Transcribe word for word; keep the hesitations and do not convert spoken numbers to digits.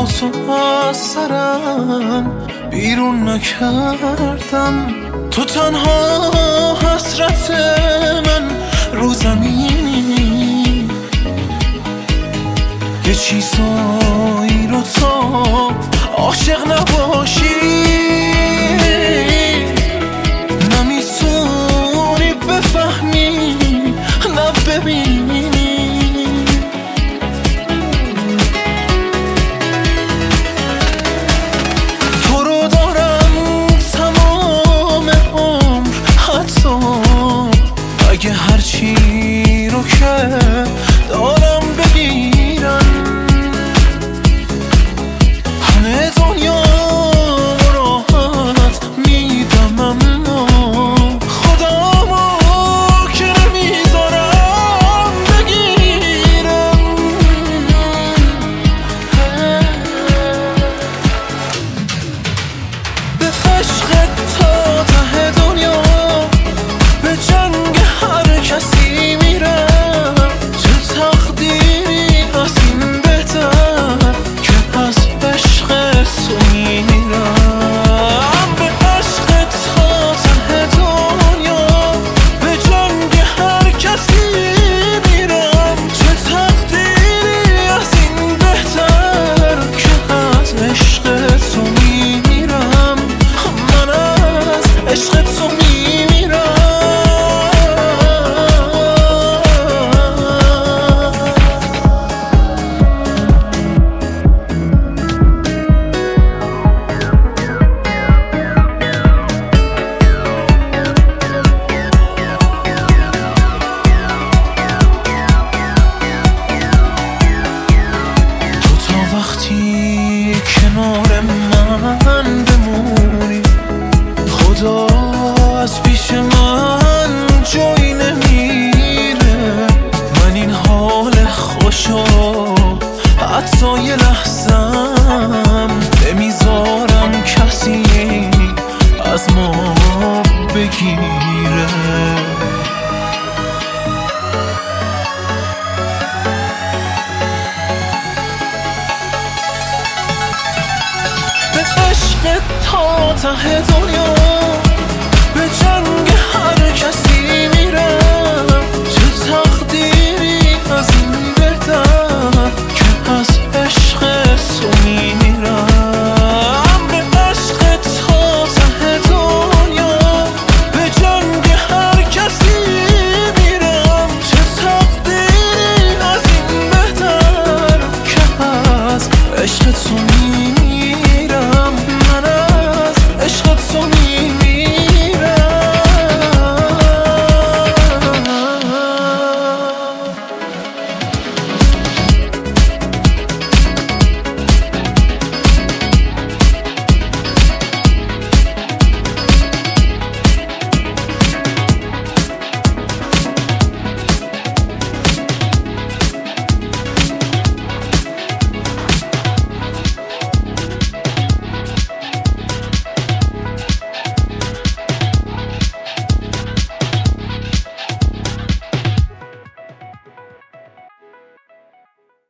با تو از سرم بیرون نکردم. تو تنها حسرت من رو زمینی، یه چیزایی رو تا عاشق نباشی نمیتونی بفهمی نه ببینی. تو رو دارم تمام عمر، حتی اگه هرچی رو که دارم بگیرم، همه دنیا راحت میدم اما خودمو که نمیذارم بگیرم. به عشقت تا ته دنیا، به جنگ هر کسی میرم، چه تقدیری از این بهتر که از عشق تو میرم. به عشق تا ته دنیا، به جنگ هر کسی میرم، چه تقدیری از این بهتر که از عشق تو میرم. من از عشق تو میمیرم. وقتی کنار من بمونی، خدا از پیش من جایی نمیره. من این حال خوشو حتی یه لحظم نمیذارم کسی از ما بگیره. به عشق تا ته دنیا،